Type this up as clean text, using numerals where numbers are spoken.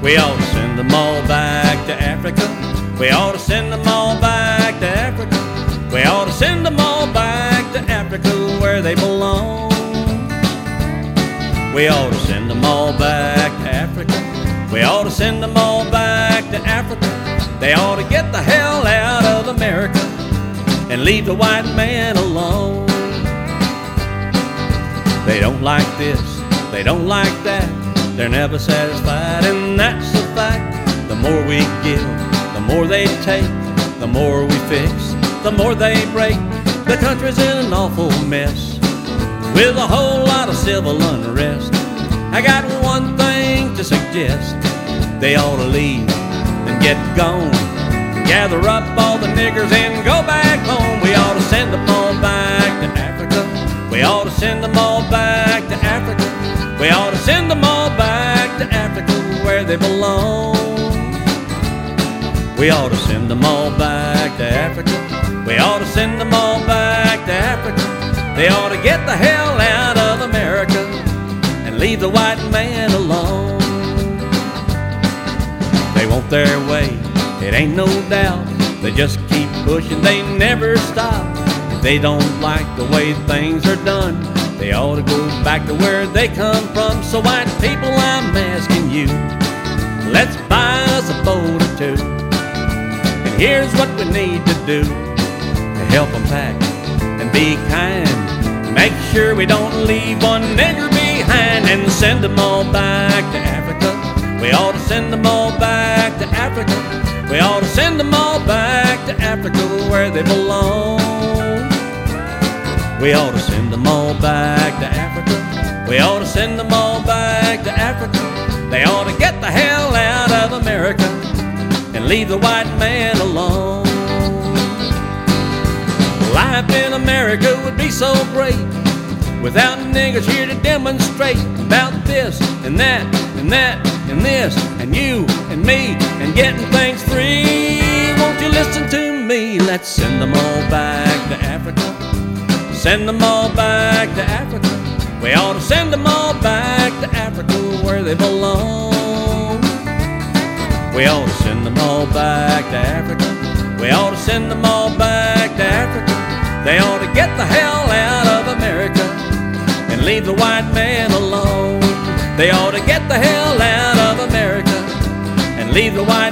We ought to send them all back to Africa. We ought to send them all back to Africa. We ought to send them all back to Africa where they belong. We ought to send them all back to Africa. We ought to send them all back to Africa. They ought to get the hell out of America and leave the white man alone. They don't like this, they don't like that. They're never satisfied, and that's a fact. The more we give, the more they take. The more we fix, the more they break. The country's in an awful mess with a whole lot of civil unrest. I got one thing to suggest. They ought to leave and get gone. Gather up all the niggers and go back home. We ought to send them all back to Africa. We ought to send them all back to Africa. We ought to send them all back to Africa where they belong. We ought to send them all back to Africa. We ought to send them all back to Africa. They ought to get the hell out of America and leave the white man alone. They want their way, it ain't no doubt. They just keep pushing, they never stop. If they don't like the way things are done, they ought to go back to where they come from. So white people, I'm asking you, let's buy us a boat or two. And here's what we need to do to help them pack and be kind. Make sure we don't leave one nigger behind, and send them all back to Africa. We ought to send them all back to Africa. We ought to send them all back to Africa where they belong. We ought to send them all back to Africa. We ought to send them all back to Africa. They ought to get the hell out of America and leave the white man alone. Life in America would be so great without niggers here to demonstrate about this and that and that and this and you and me and getting things free. Won't you listen to me? Let's send them all back to Africa. Send them all back to Africa. We ought to send them all back to Africa where they belong. We ought to send them all back to Africa. We ought to send them all back to Africa. They ought to get the hell out of America and leave the white man alone. They ought to get the hell out of America and leave the white